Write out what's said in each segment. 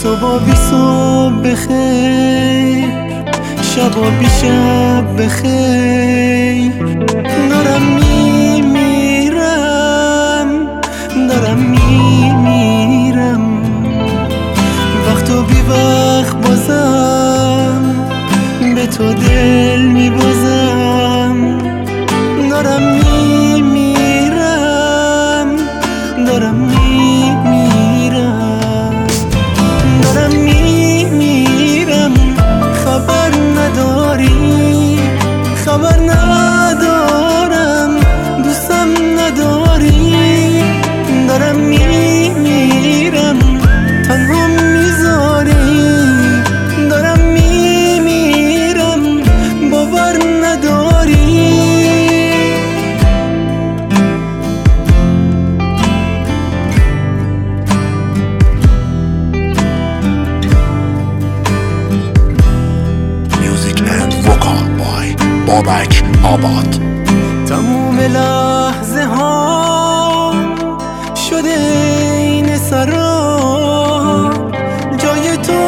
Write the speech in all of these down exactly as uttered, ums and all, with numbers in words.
صبح بی صبح بخیر، شبا بی شب بخیر. دارم میمیرم، دارم میمیرم، وقت و بی وقت بازم به تو دل میبازم. دارم میمیرم، دارم میمیرم، دارم میمیرم. خبر نداری، خبر ندارم، دوستم نداری. دارم میمیرم، تنها میذاری. دارم میمیرم، باور نداری. بابک آباد. تموم لحظه ها شده این سرا، جای تو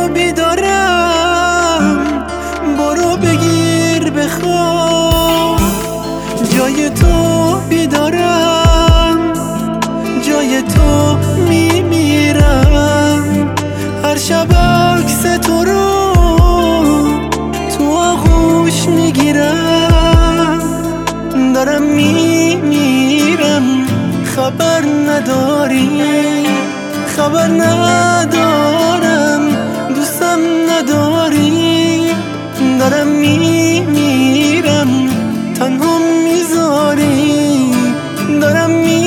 بیدارم، برو بگیر بخواب. جای تو بیدارم، جای تو میمیرم. هر شب عکس تو رو تو آغوش میگیرم. دارم میمیرم، خبر نداری، خبر ندارم، دوستم نداری. دارم میمیرم، تنها میذاری. دارم میمیرم.